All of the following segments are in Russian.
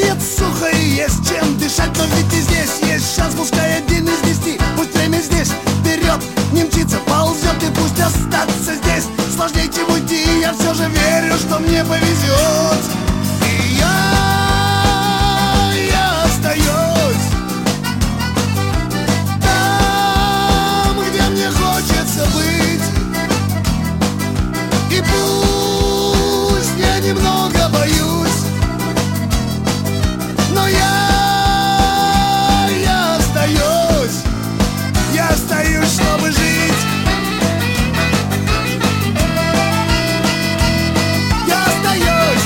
свет сухо и есть чем дышать. Но ведь и здесь есть шанс, пускай 1 из 10. Пусть время здесь вперед не мчится, ползет, и пусть остаться здесь сложнее, чем уйти. Я все же верю, что мне повезет. И я остаюсь там, где мне хочется быть. И пусть я немного боюсь, но я остаюсь, чтобы жить. Я остаюсь.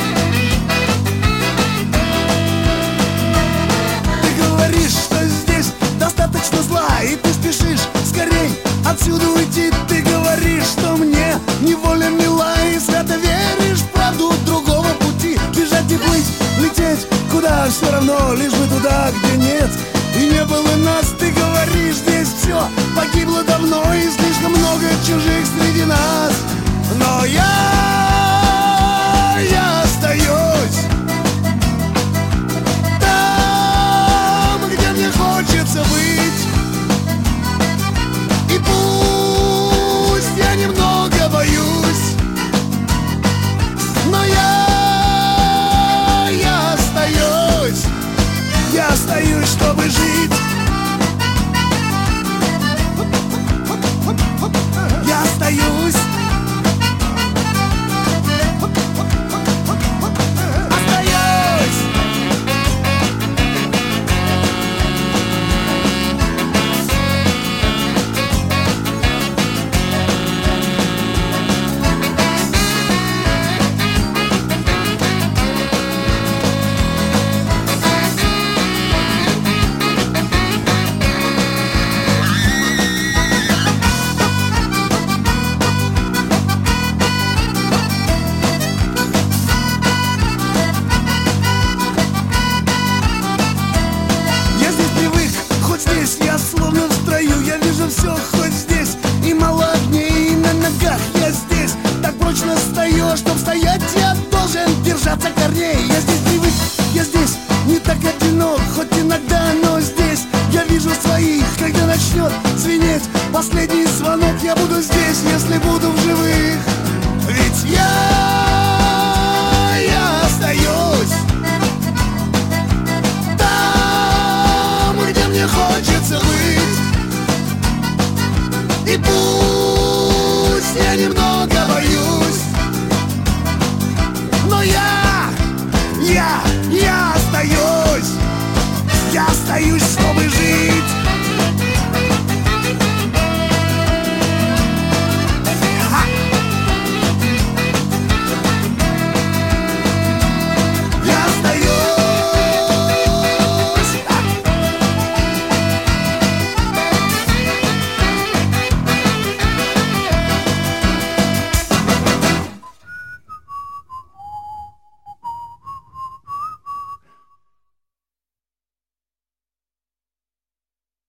Ты говоришь, что здесь достаточно зла, и ты спешишь скорей отсюда уйти. Ты говоришь, что мне неволя мила, и свято веришь в правду другого пути. Бежать и плыть, лететь куда все равно, лишь бы туда, где нет и не было нас. Ты говоришь, здесь все погибло давно, и слишком много чужих среди нас. Но я остаюсь там, где мне хочется быть. И пусть я немного боюсь, но я остаюсь. Я остаюсь, чтобы жить. Я остаюсь. Остаюсь. Я словно в строю, я вижу все хоть здесь. И мало огней, и на ногах я здесь так прочно стою, чтоб стоять я должен держаться корней. Я здесь привык, я здесь не так одинок, хоть иногда, но здесь я вижу своих. Когда начнет звенеть последний звонок, я буду здесь, если буду в живых. Ведь я остаюсь там, где мне хочется быть. И пусть я немного боюсь, но я остаюсь. Я остаюсь.